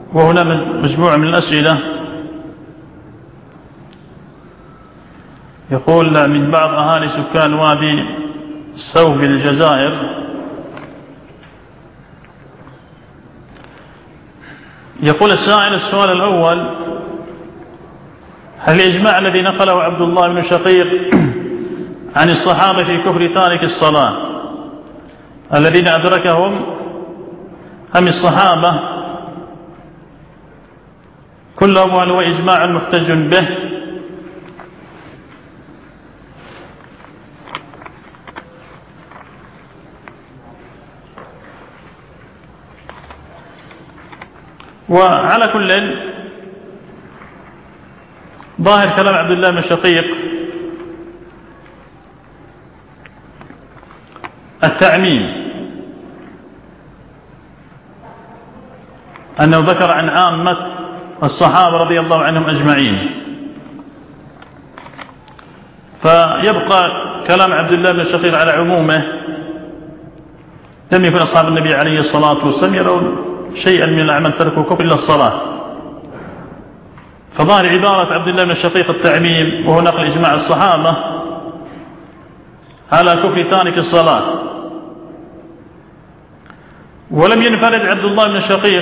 وهنا مجموعة من الأسئلة. يقول من بعض أهالي سكان وادي سوف بالجزائر، يقول السائل السؤال الأول: هل الإجماع الذي نقله عبد الله بن شقيق عن الصحابة في كفر تارك الصلاة الذين أدركهم أم الصحابة كلهم، هل هو إجماع محتج به؟ وعلى كل ظاهر كلام عبد الله بن شقيق التعميم، أنه ذكر عن عامة الصحابة رضي الله عنهم أجمعين، فيبقى كلام عبد الله بن شقيق على عمومه. لم يكن أصحاب النبي عليه الصلاة والسلام يرون شيئا من الأعمال تركوا كفر إلا الصلاة، فظاهر عبارة عبد الله بن الشقيق التعميم، وهو نقل إجماع الصحابة على كفر تارك الصلاة. ولم ينفرد عبد الله بن الشقيق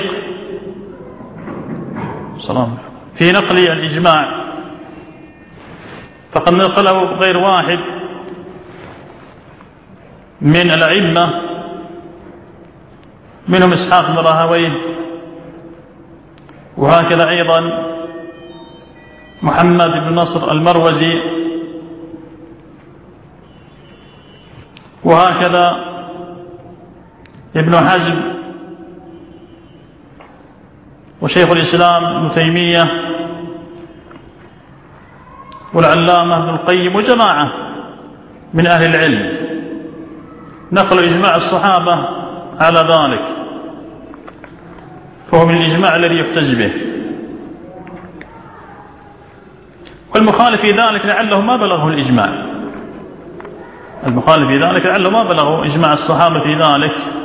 في نقل الإجماع، فقد نقله غير واحد من الأئمة، منهم إسحاق بن راهويه، وهكذا أيضا محمد بن نصر المروزي، وهكذا ابن حزم، وشيخ الإسلام ابن تيمية، والعلامة ابن القيم، وجماعة من أهل العلم نقلوا إجماع الصحابة على ذلك، فهو من الإجماع الذي يحتج به. والمخالف في ذلك لعله ما بلغه الإجماع، المخالف في ذلك لعله ما بلغه إجماع الصحابة في ذلك،